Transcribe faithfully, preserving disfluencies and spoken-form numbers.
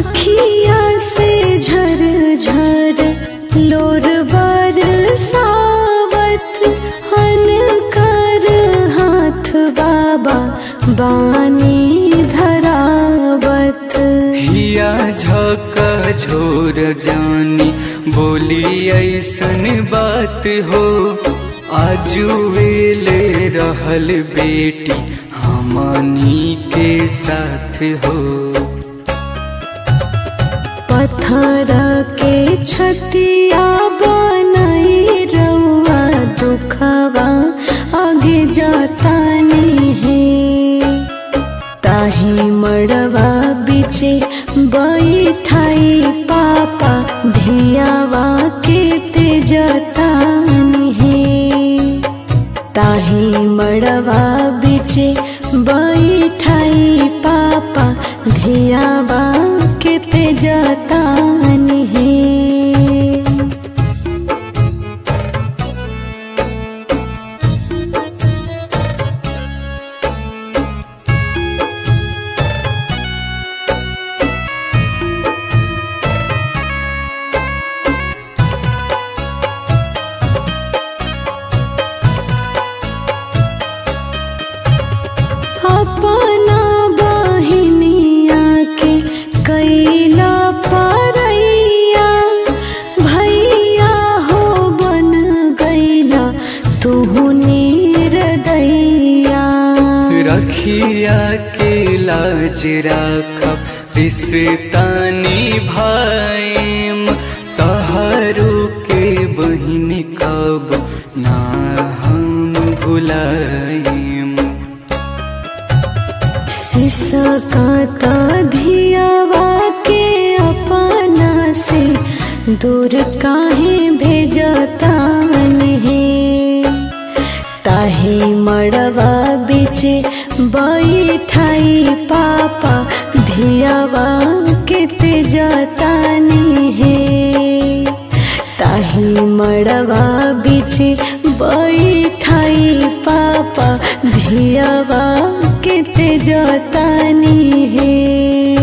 अखिया से झर झर लोर बरसावत अनकर हाथ बाबा बानी धरावत। हिया झका झोर जानी बोली ऐसन बात हो, आजू वेले रहल बेटी हमनी के साथ हो। पत्थर के छतिया बनाई रउआ दुखवा आगे जातानी है, ताही मड़वा बिचे बैठाई पापा धियावा के तेजतानी है। ताही मड़वा बिचे बैठाई पापा धियावा के तेजतानी है। अपना बहिनिया के कैला परैया, भैया हो बन गैला तुहु निर्दयिया। रखिया के लाज राखब रिश्तानी भाईम, तहारू के बहिन कब ना हम भुलाइम। सिसकाता धियावा के अपना से दूर काहे भेजतानी है, ताही मड़वा बिचे बैठाई पापा धियावा के तेजतानी है। ताही मड़वा बिचे बैठाई पापा धियावा के तेजतानी है।